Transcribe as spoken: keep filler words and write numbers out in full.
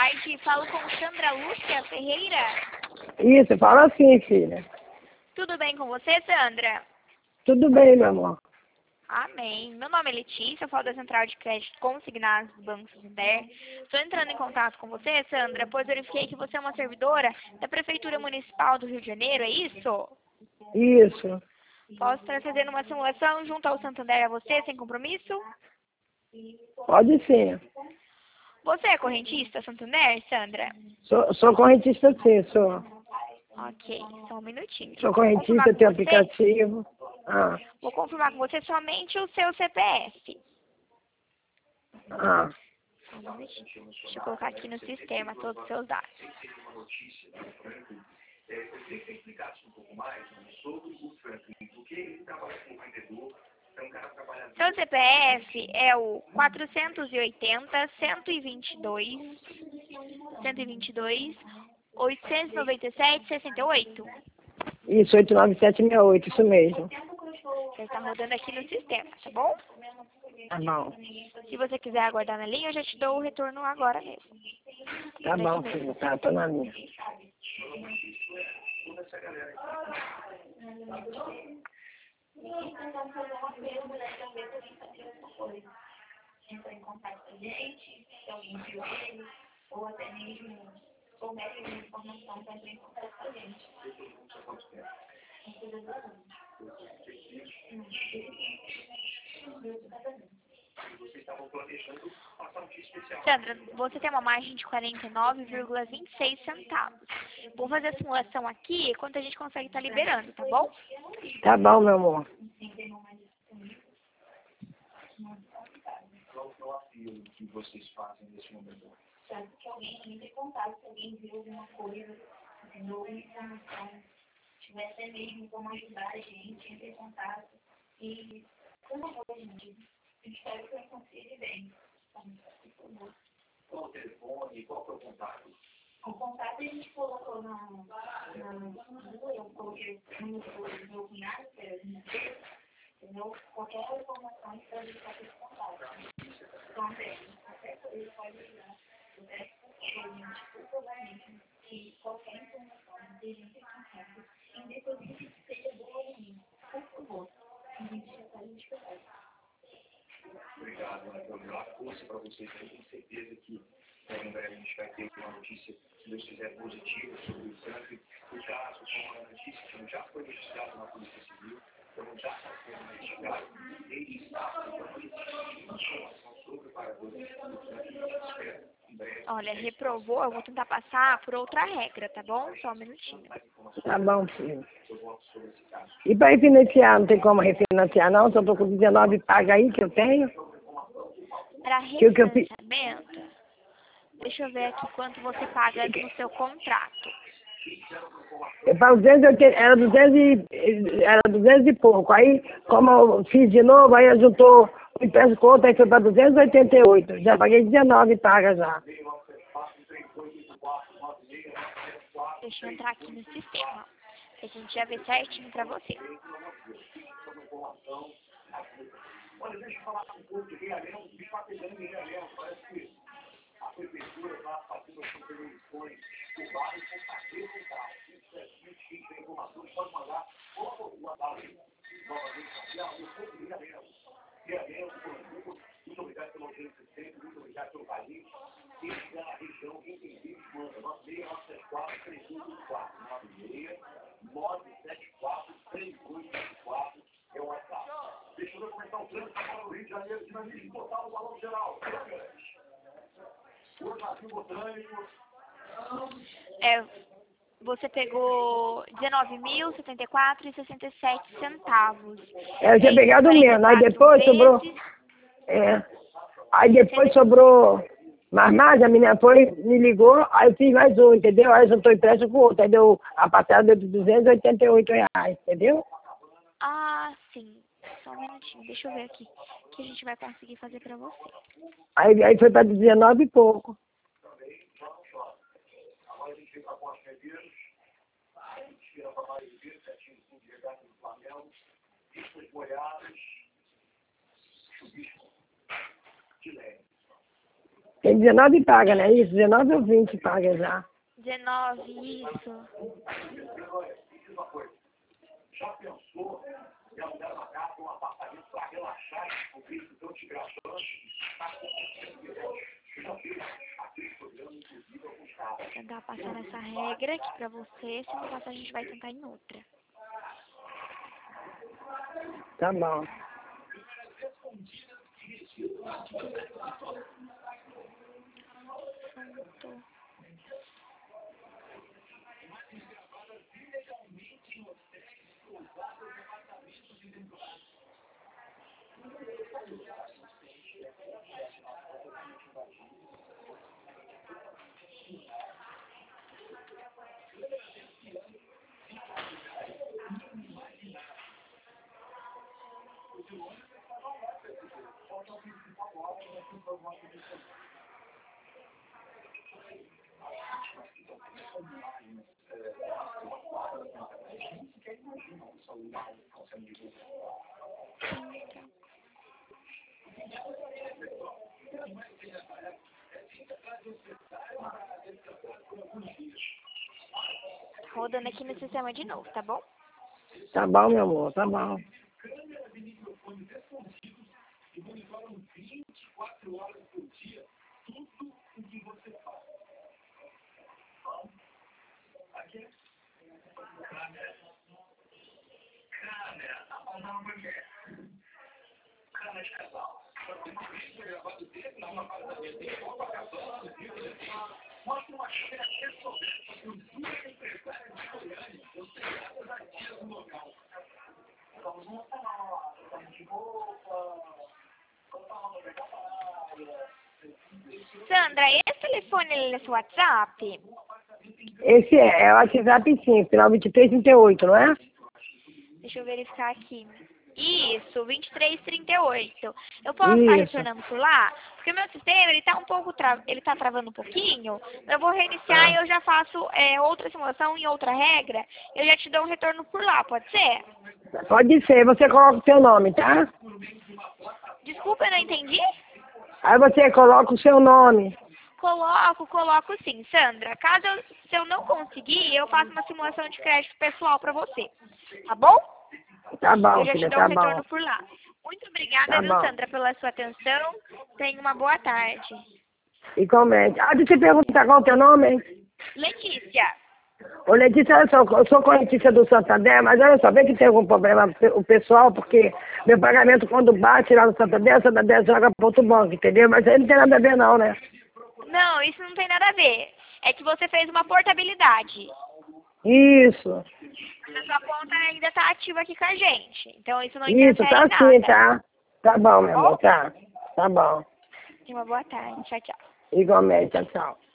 tarde. Falo com Sandra Lúcia Ferreira. Isso, fala assim, filha. Tudo bem com você, Sandra? Tudo bem, meu amor. Amém. Meu nome é Letícia, eu falo da Central de Crédito Consignados do Banco Santander. Estou entrando em contato com você, Sandra, pois verifiquei que você é uma servidora da Prefeitura Municipal do Rio de Janeiro, é isso? Isso. Posso estar fazendo uma simulação junto ao Santander a você, sem compromisso? Pode sim. Você é correntista Santander, Sandra? Sou, sou correntista sim, sou. Ok, só um minutinho. Sou Vou confirmar correntista, com tenho você. aplicativo. Ah, Vou confirmar com você somente o seu C P F. ah. Só um minutinho. Deixa eu colocar aqui no sistema todos os seus dados. Seu C P F é o quatrocentos e oitenta, cento e vinte e dois, cento e vinte e dois, oitocentos e noventa e sete, sessenta e oito. Isso, oito nove sete seis oito, isso mesmo. Já está rodando aqui no sistema, tá bom? Tá bom. Se você quiser aguardar na linha, eu já te dou o retorno agora mesmo. Tá bom, filho. Tá, tô na minha. Entra em contato com a gente, se alguém viu ele, ou até mesmo souber de informação para entrar em contato com a gente. Sandra, você tem uma margem de quarenta e nove vírgula vinte e seis centavos. Vou fazer a simulação aqui enquanto a gente consegue estar liberando, tá bom? Tá bom, meu amor. Que vocês fazem nesse momento? Sabe que alguém entre em contato, se alguém viu alguma coisa, entendeu? Alguma informação, tiver até mesmo como ajudar a gente, entre em contato. E, por favor, gente, eu espero que eu consiga bem. Por favor. Qual o telefone? Qual foi o contato? O contato a gente colocou na rua, eu coloquei o número do meu cunhado, que era de empresa, entendeu? Qualquer informação para a gente fazer esse contato. Também, até por isso pode ajudar. Eu peço a gente, por favor, que qualquer informação que a gente contato, independente que seja boa ou ruim, por favor, a gente já está disponível. Obrigado, Ana Cláudia. Força para vocês, eu tenho certeza que em breve a gente vai ter uma notícia, se Deus quiser, positiva sobre o trânsito. O caso, como a notícia, como já foi registrado na Polícia Civil, como já está sendo investigado, ele está informação sobre o parador do trânsito. Olha, reprovou, eu vou tentar passar por outra regra, tá bom? Só um minutinho. Tá bom, filho. E para refinanciar, não tem como refinanciar, não? Só tô com dezenove paga aí que eu tenho. Para Que o que eu fiz- refinanciamento, deixa eu ver aqui quanto você paga no seu contrato. Eu pago duzentos e oitenta, era duzentos e, era duzentos e pouco. Aí, como eu fiz de novo, aí juntou o imposto de conta, aí foi para duzentos e oitenta e oito. Já paguei dezenove pagas já. Deixa eu entrar aqui no sistema, que a gente já vê certinho para você. Olha, deixa eu falar um pouco de Realengo, o bicho está pegando em Realengo, parece que a prefeitura está fazendo as supervisões por vários contatos, se tiver informações, pode mandar, coloca o WhatsApp novamente, eu sou de Realengo, Realengo, muito obrigado pelo audiência sempre, muito obrigado pelo carinho, quem estiver na região, quem tem vídeo, manda, nove seis nove sete quatro três oito quatro, nove seis nove sete quatro três oito quatro, é o WhatsApp. Deixa eu ver como é que está o trânsito agora no Rio de Janeiro, dinamismo total no Balão Geral. O Jardim Botânico. É, você pegou dezenove mil, setenta e quatro e sessenta e sete centavos. É, eu tinha pegado menos, aí depois sobrou. É. Aí depois sobrou mais mais, a menina foi, me ligou, aí eu fiz mais um, entendeu? Aí eu juntou empréstimo com o outro, aí deu, a parcela deu de duzentos e oitenta e oito reais, entendeu? Ah, sim. Só um minutinho, deixa eu ver aqui o que a gente vai conseguir fazer pra você. Aí, aí foi para dezenove e pouco. Agora a gente vem para Ponte Medeiros, a gente tira para Maio Verde, certinho do fundo de regata do Flamengo, pistas molhadas, chuvisco de leve. Tem dezenove paga, não é isso? dezenove ou vinte paga já. dezenove, isso. Vou tentar passar nessa regra aqui pra você. Se não passar, a gente vai tentar em outra. Tá bom. Pronto. Rodando aqui no sistema de novo, tá bom? Tá bom, meu amor, tá bom. Sandra, esse telefone ele é seu WhatsApp? Esse é, é o WhatsApp sim, final vinte e três trinta e oito, não é? Deixa eu verificar aqui. Isso, vinte e três trinta e oito. Eu posso estar Isso. retornando por lá? Porque o meu sistema, ele tá um pouco, tra... ele tá travando um pouquinho. Eu vou reiniciar Ah. e eu já faço é, outra simulação em outra regra. Eu já te dou um retorno por lá, pode ser? Pode ser, você coloca o seu nome, tá? Desculpa, eu não entendi? Aí você coloca o seu nome. Coloco, coloco sim, Sandra. Caso eu, se eu não conseguir, eu faço uma simulação de crédito pessoal pra você. Tá bom? Tá bom, Eu já te filha, dou tá um retorno bom. por lá. Muito obrigada, Tá viu, bom. Sandra, pela sua atenção. Tenha uma boa tarde. E comente. Ah, deixa eu te perguntar qual é o teu nome, hein? Letícia. Ô, Letícia, olha só, eu sou correntista do Santander, mas olha só, vê que tem algum problema o pessoal, porque meu pagamento quando bate lá no Santander, o Santander joga para outro banco, entendeu? Mas aí não tem nada a ver não, né? Não, isso não tem nada a ver. É que você fez uma portabilidade. Isso, A sua conta ainda está ativa aqui com a gente. Então isso não isso, interfere tá em nada. assim, tá? Tá bom, meu amor, tá. Tá bom. Tenha uma boa tarde. Tchau, tchau. Igualmente, tchau, tchau.